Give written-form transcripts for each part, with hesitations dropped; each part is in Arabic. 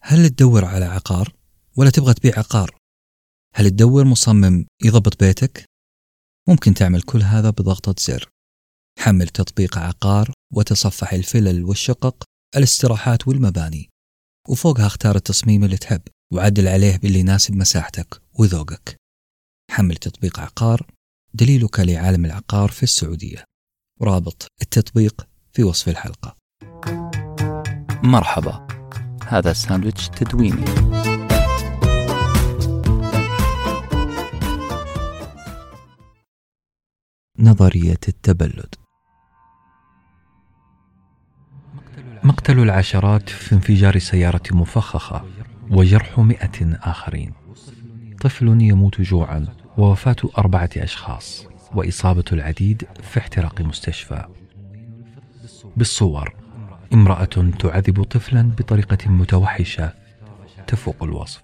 هل تدور على عقار ولا تبغى تبيع عقار؟ هل تدور مصمم يضبط بيتك؟ ممكن تعمل كل هذا بضغطة زر. حمل تطبيق عقار وتصفح الفلل والشقق، الاستراحات والمباني، وفوقها اختار التصميم اللي تحب وعدل عليه باللي يناسب مساحتك وذوقك. حمل تطبيق عقار، دليلك لعالم العقار في السعودية. رابط التطبيق في وصف الحلقة. مرحبا، هذا ساندويتش تدويني. نظرية التبلد. مقتل العشرات في انفجار سيارة مفخخة وجرح 100 آخرين. طفل يموت جوعا ووفاة 4 أشخاص وإصابة العديد في احتراق مستشفى. بالصور، امرأة تعذب طفلا بطريقة متوحشة تفوق الوصف.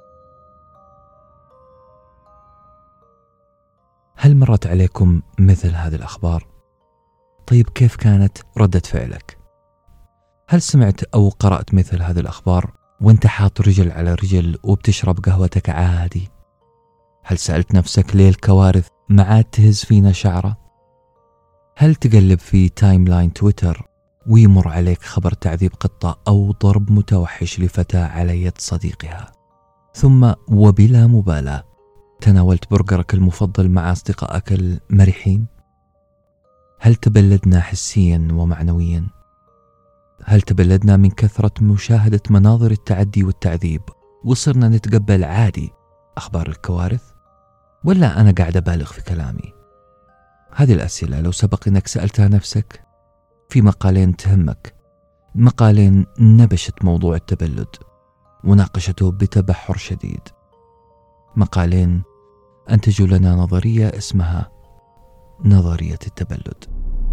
هل مرت عليكم مثل هذه الأخبار؟ طيب كيف كانت ردة فعلك؟ هل سمعت أو قرأت مثل هذه الأخبار وانت حاط رجل على رجل وبتشرب قهوتك عادي؟ هل سألت نفسك ليه الكوارث ما عاد تهز فينا شعرة؟ هل تقلب في تايم لاين تويتر ويمر عليك خبر تعذيب قطة أو ضرب متوحش لفتاة على يد صديقها، ثم وبلا مبالاة تناولت برجرك المفضل مع أصدقائك المرحين؟ هل تبلدنا حسيا ومعنويا؟ هل تبلدنا من كثرة مشاهدة مناظر التعدي والتعذيب وصرنا نتقبل عادي أخبار الكوارث؟ ولا أنا قاعد أبالغ في كلامي؟ هذه الأسئلة لو سبق أنك سألتها نفسك في مقالين تهمك، مقالين نبشت موضوع التبلد وناقشته بتبحر شديد، مقالين أنتجوا لنا نظرية اسمها نظرية التبلد.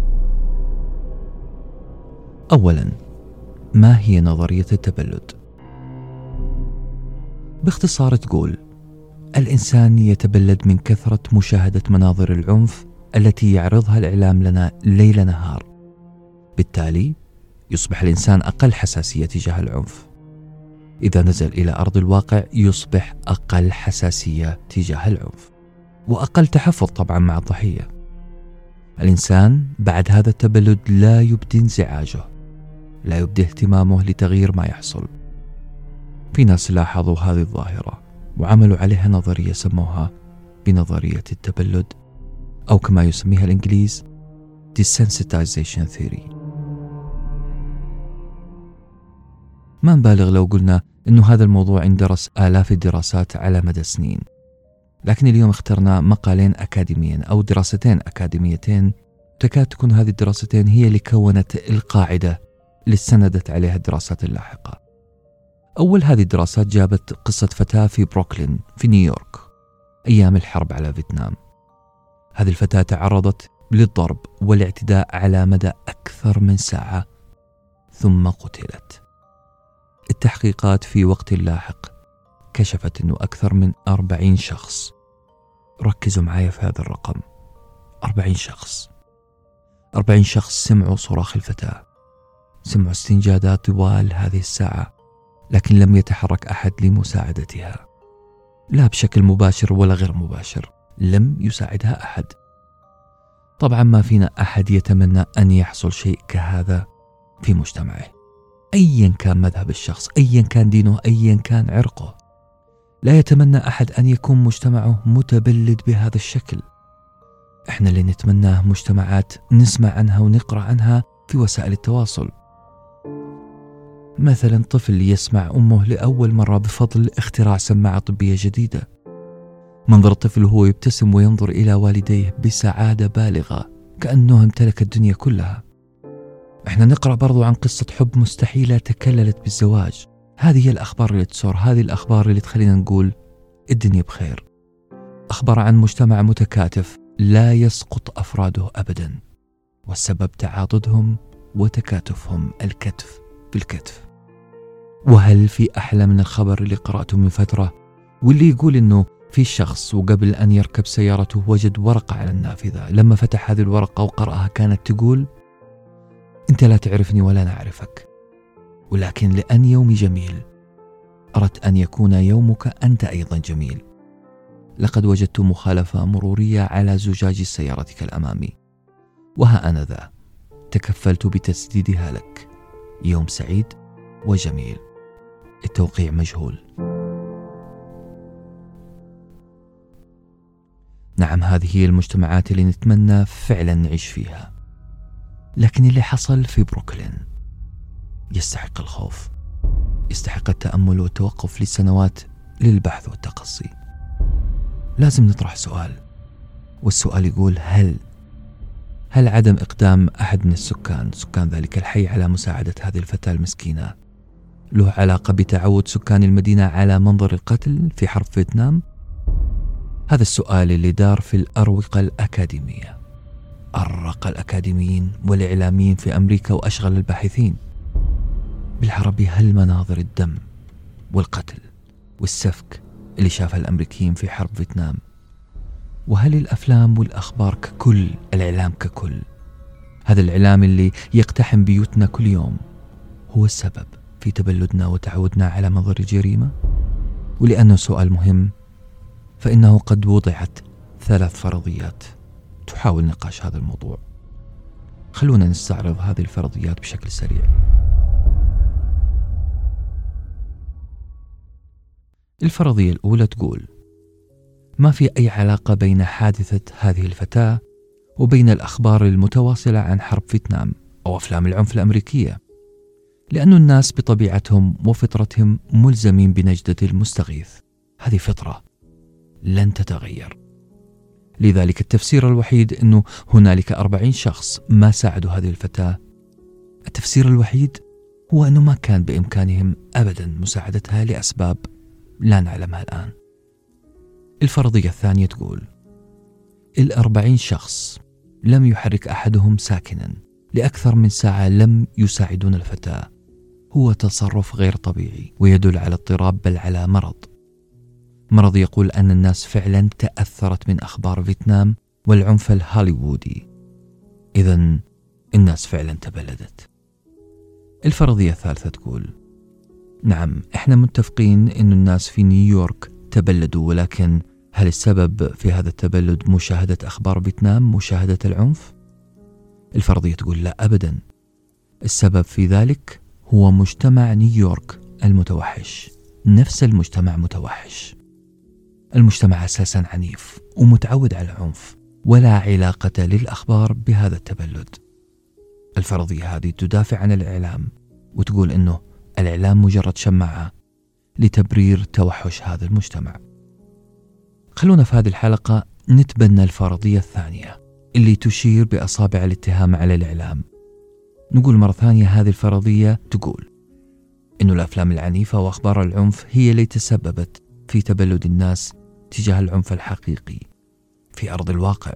أولاً، ما هي نظرية التبلد؟ باختصار تقول الإنسان يتبلد من كثرة مشاهدة مناظر العنف التي يعرضها الإعلام لنا ليل نهار. بالتالي يصبح الإنسان أقل حساسية تجاه العنف. إذا نزل إلى أرض الواقع يصبح أقل حساسية تجاه العنف وأقل تحفظ طبعا مع الضحية. الإنسان بعد هذا التبلد لا يبدي انزعاجه، لا يبدي اهتمامه لتغيير ما يحصل. في ناس لاحظوا هذه الظاهرة وعملوا عليها نظرية سموها بنظرية التبلد، أو كما يسميها الإنجليز desensitization theory. ما نبالغ لو قلنا إنه هذا الموضوع اندرس آلاف الدراسات على مدى سنين، لكن اليوم اخترنا مقالين أكاديميين أو دراستين أكاديميتين، تكاد تكون هذه الدراستين هي اللي كونت القاعدة اللي استندت عليها الدراسات اللاحقة. أول هذه الدراسات جابت قصة فتاة في بروكلين في نيويورك أيام الحرب على فيتنام. هذه الفتاة تعرضت للضرب والاعتداء على مدى أكثر من ساعة ثم قتلت. التحقيقات في وقت لاحق كشفت أنه أكثر من 40 شخص، ركزوا معايا في هذا الرقم، 40 شخص سمعوا صراخ الفتاة، سمعوا استنجادات طوال هذه الساعة، لكن لم يتحرك أحد لمساعدتها، لا بشكل مباشر ولا غير مباشر، لم يساعدها أحد. طبعا ما فينا أحد يتمنى أن يحصل شيء كهذا في مجتمعه، أيا كان مذهب الشخص، أيا كان دينه، أيا كان عرقه. لا يتمنى أحد أن يكون مجتمعه متبلد بهذا الشكل. إحنا اللي نتمناه مجتمعات نسمع عنها ونقرأ عنها في وسائل التواصل. مثلا طفل يسمع أمه لأول مرة بفضل اختراع سماعة طبية جديدة. منظر الطفل وهو يبتسم وينظر إلى والديه بسعادة بالغة كأنه امتلك الدنيا كلها. احنا نقرأ برضو عن قصة حب مستحيلة تكللت بالزواج. هذه هي الأخبار اللي تصور، هذه الأخبار اللي تخلينا نقول الدنيا بخير. أخبار عن مجتمع متكاتف لا يسقط أفراده أبدا، والسبب تعاضدهم وتكاتفهم الكتف بالكتف. وهل في أحلى من الخبر اللي قرأته من فترة واللي يقول إنه في شخص وقبل أن يركب سيارته وجد ورقة على النافذة، لما فتح هذه الورقة وقرأها كانت تقول: أنت لا تعرفني ولا نعرفك، ولكن لأن يومي جميل أردت أن يكون يومك أنت أيضا جميل. لقد وجدت مخالفة مرورية على زجاج سيارتك الأمامي، وها أنا ذا تكفلت بتسديدها لك. يوم سعيد وجميل. التوقيع مجهول. نعم، هذه هي المجتمعات اللي نتمنى فعلا نعيش فيها، لكن اللي حصل في بروكلين يستحق الخوف، يستحق التأمل والتوقف لسنوات للبحث والتقصي. لازم نطرح سؤال، والسؤال يقول هل عدم إقدام أحد من سكان ذلك الحي على مساعدة هذه الفتاة المسكينة له علاقة بتعود سكان المدينة على منظر القتل في حرب فيتنام؟ هذا السؤال اللي دار في الأروقة الأكاديمية، أرق الأكاديميين والإعلاميين في أمريكا وأشغل الباحثين. بالعربي، هل مناظر الدم والقتل والسفك اللي شافها الأمريكيين في حرب فيتنام، وهل الأفلام والأخبار ككل، الإعلام ككل، هذا الإعلام اللي يقتحم بيوتنا كل يوم، هو السبب في تبلدنا وتعودنا على منظر الجريمة؟ ولأنه سؤال مهم، فإنه قد وضعت 3 فرضيات تحاول نقاش هذا الموضوع. خلونا نستعرض هذه الفرضيات بشكل سريع. الفرضية الأولى تقول: ما في أي علاقة بين حادثة هذه الفتاة وبين الأخبار المتواصلة عن حرب فيتنام أو أفلام العنف الأمريكية، لأن الناس بطبيعتهم وفطرتهم ملزمين بنجدة المستغيث. هذه فطرة لن تتغير. لذلك التفسير الوحيد أنه هنالك 40 شخص ما ساعدوا هذه الفتاة، التفسير الوحيد هو أنه ما كان بإمكانهم أبدا مساعدتها لأسباب لا نعلمها الآن. الفرضية الثانية تقول: 40 شخص لم يحرك أحدهم ساكنا لأكثر من ساعة لم يساعدون الفتاة، هو تصرف غير طبيعي ويدل على اضطراب، بل على مرض يقول أن الناس فعلا تأثرت من أخبار فيتنام والعنف الهوليوودي. إذن الناس فعلا تبلدت. الفرضية الثالثة تقول: نعم، احنا متفقين أن الناس في نيويورك تبلدوا، ولكن هل السبب في هذا التبلد مشاهدة أخبار فيتنام، مشاهدة العنف؟ الفرضية تقول لا أبدا، السبب في ذلك هو مجتمع نيويورك المتوحش. نفس المجتمع متوحش، المجتمع أساسا عنيف ومتعود على العنف، ولا علاقة للأخبار بهذا التبلد. الفرضية هذه تدافع عن الإعلام وتقول إنه الإعلام مجرد شماعة لتبرير توحش هذا المجتمع. خلونا في هذه الحلقة نتبنى الفرضية الثانية اللي تشير بأصابع الاتهام على الإعلام. نقول مرة ثانية، هذه الفرضية تقول إنه الأفلام العنيفة وأخبار العنف هي اللي تسببت في تبلد الناس تجاه العنف الحقيقي في أرض الواقع.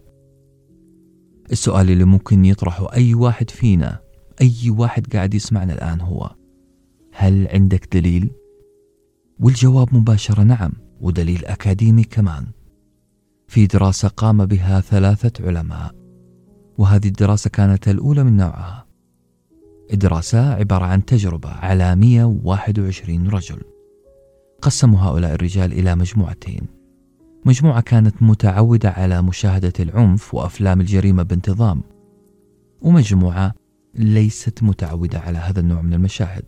السؤال اللي ممكن يطرحه أي واحد فينا، أي واحد قاعد يسمعنا الآن، هو: هل عندك دليل؟ والجواب مباشرة نعم، ودليل أكاديمي كمان. في دراسة قام بها 3 علماء، وهذه الدراسة كانت الأولى من نوعها. الدراسة عبارة عن تجربة على 121 رجل. قسموا هؤلاء الرجال إلى مجموعتين: مجموعة كانت متعودة على مشاهدة العنف وأفلام الجريمة بانتظام، ومجموعة ليست متعودة على هذا النوع من المشاهد.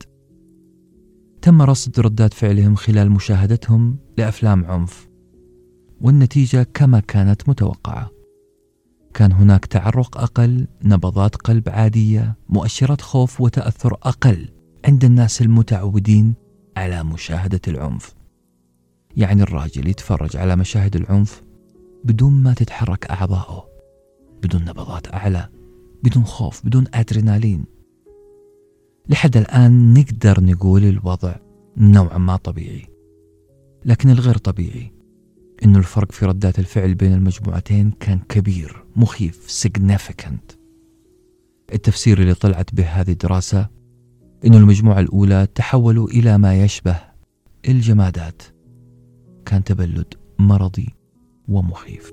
تم رصد ردات فعلهم خلال مشاهدتهم لأفلام عنف، والنتيجة كما كانت متوقعة. كان هناك تعرق أقل، نبضات قلب عادية، مؤشرات خوف وتأثر أقل عند الناس المتعودين على مشاهدة العنف. يعني الراجل يتفرج على مشاهد العنف بدون ما تتحرك أعضاؤه، بدون نبضات أعلى، بدون خوف، بدون أدرينالين. لحد الآن نقدر نقول الوضع نوعا ما طبيعي، لكن الغير طبيعي إنه الفرق في ردات الفعل بين المجموعتين كان كبير، مخيف، significant. التفسير اللي طلعت به هذه الدراسة إنه المجموعة الأولى تحولوا إلى ما يشبه الجمادات. كان تبلد مرضي ومخيف.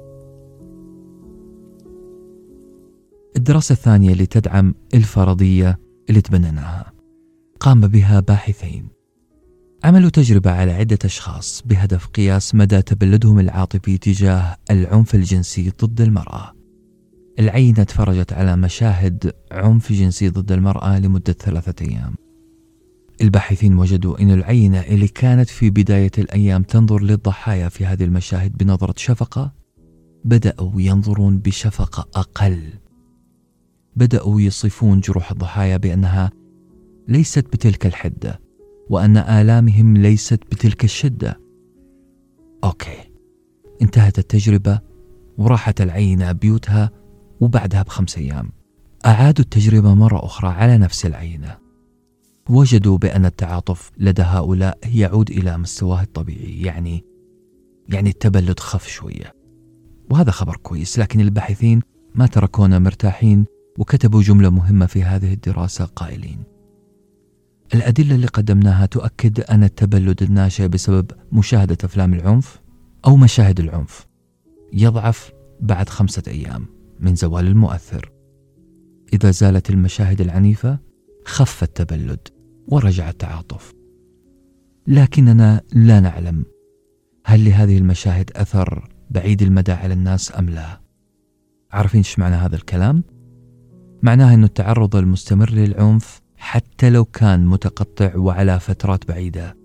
الدراسة الثانية اللي تدعم الفرضية اللي تبنيناها قام بها باحثين. عملوا تجربة على عدة أشخاص بهدف قياس مدى تبلدهم العاطفي تجاه العنف الجنسي ضد المرأة. العينة تفرجت على مشاهد عنف جنسي ضد المرأة لمدة 3 أيام. الباحثين وجدوا أن العينة اللي كانت في بداية الأيام تنظر للضحايا في هذه المشاهد بنظرة شفقة بدأوا ينظرون بشفقة أقل. بدأوا يصفون جروح الضحايا بأنها ليست بتلك الحدة وأن آلامهم ليست بتلك الشدة. أوكي، انتهت التجربة وراحت العينة بيوتها، وبعدها ب5 أيام أعادوا التجربة مرة أخرى على نفس العينة. وجدوا بأن التعاطف لدى هؤلاء يعود إلى مستواه الطبيعي، يعني التبلد خف شوية، وهذا خبر كويس. لكن الباحثين ما تركونا مرتاحين وكتبوا جملة مهمة في هذه الدراسة قائلين: الأدلة اللي قدمناها تؤكد أن التبلد الناشئ بسبب مشاهدة أفلام العنف أو مشاهد العنف يضعف بعد 5 أيام من زوال المؤثر. إذا زالت المشاهد العنيفة خف التبلد ورجع التعاطف. لكننا لا نعلم هل لهذه المشاهد أثر بعيد المدى على الناس أم لا. عارفين إيش معنى هذا الكلام؟ معناه أن التعرض المستمر للعنف حتى لو كان متقطع وعلى فترات بعيدة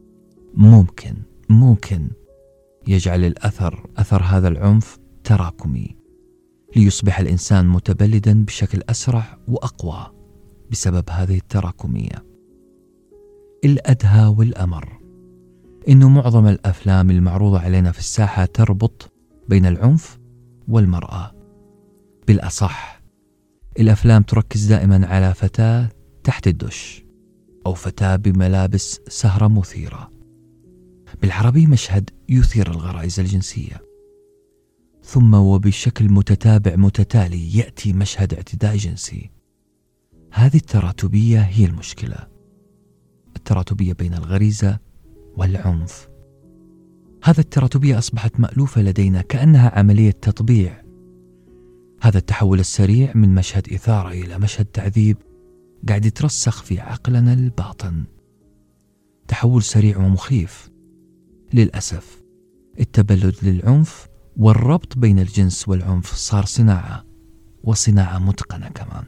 ممكن يجعل أثر هذا العنف تراكمي، ليصبح الإنسان متبلدا بشكل أسرع وأقوى بسبب هذه التراكمية. الأدهى والأمر إنه معظم الأفلام المعروضة علينا في الساحة تربط بين العنف والمرأة. بالأصح الأفلام تركز دائما على فتاة تحت الدش أو فتاة بملابس سهرة مثيرة. بالعربي مشهد يثير الغرائز الجنسية، ثم وبشكل متتابع متتالي يأتي مشهد اعتداء جنسي. هذه التراتبية هي المشكلة، التراتبية بين الغريزة والعنف. هذا التراتبية أصبحت مألوفة لدينا كأنها عملية تطبيع. هذا التحول السريع من مشهد إثارة إلى مشهد تعذيب قاعد يترسخ في عقلنا الباطن. تحول سريع ومخيف. للأسف التبلد للعنف والربط بين الجنس والعنف صار صناعة، وصناعة متقنة كمان.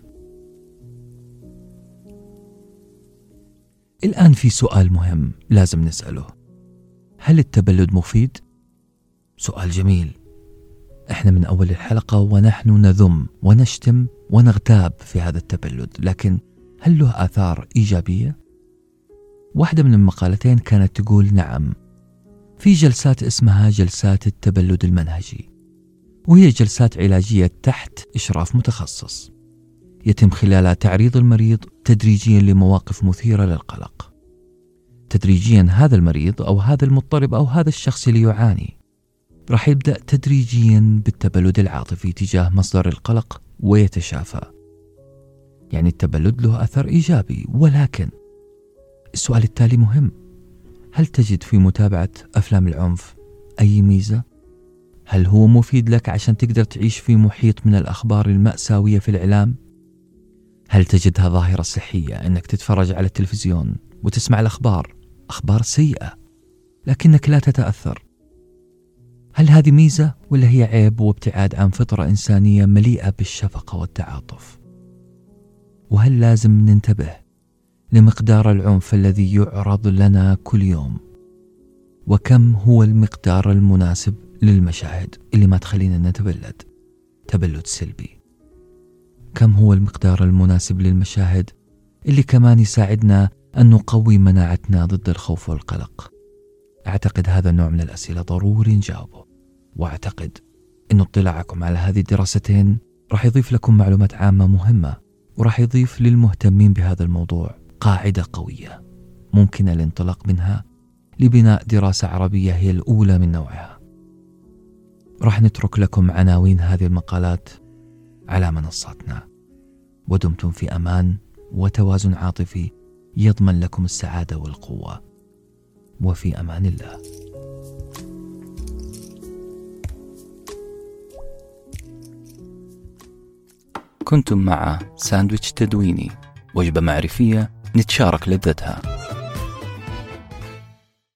الآن في سؤال مهم لازم نسأله: هل التبلد مفيد؟ سؤال جميل. احنا من أول الحلقة ونحن نذم ونشتم ونغتاب في هذا التبلد، لكن هل له آثار إيجابية؟ واحدة من المقالتين كانت تقول نعم، في جلسات اسمها جلسات التبلد المنهجي، وهي جلسات علاجية تحت إشراف متخصص يتم خلالها تعريض المريض تدريجيا لمواقف مثيرة للقلق. تدريجيا هذا المريض أو هذا المضطرب أو هذا الشخص اللي يعاني راح يبدأ تدريجيا بالتبلد العاطفي تجاه مصدر القلق ويتشافى. يعني التبلد له أثر إيجابي، ولكن السؤال التالي مهم: هل تجد في متابعة أفلام العنف أي ميزة؟ هل هو مفيد لك عشان تقدر تعيش في محيط من الأخبار المأساوية في الإعلام؟ هل تجدها ظاهرة صحية أنك تتفرج على التلفزيون وتسمع الأخبار سيئة لكنك لا تتأثر؟ هل هذه ميزة ولا هي عيب وابتعاد عن فطرة إنسانية مليئة بالشفقة والتعاطف؟ وهل لازم ننتبه لمقدار العنف الذي يعرض لنا كل يوم؟ وكم هو المقدار المناسب للمشاهد اللي ما تخلينا نتبلد تبلد سلبي؟ كم هو المقدار المناسب للمشاهد اللي كمان يساعدنا أن نقوي مناعتنا ضد الخوف والقلق؟ أعتقد هذا النوع من الأسئلة ضروري نجاوبه، وأعتقد أن اطلاعكم على هذه الدراستين راح يضيف لكم معلومات عامة مهمة، وراح يضيف للمهتمين بهذا الموضوع قاعدة قوية ممكن الانطلاق منها لبناء دراسة عربية هي الأولى من نوعها. راح نترك لكم عناوين هذه المقالات على منصاتنا، ودمتم في أمان وتوازن عاطفي يضمن لكم السعادة والقوة، وفي أمان الله. كنتم مع ساندويتش تدويني، وجبة معرفية نتشارك لذتها.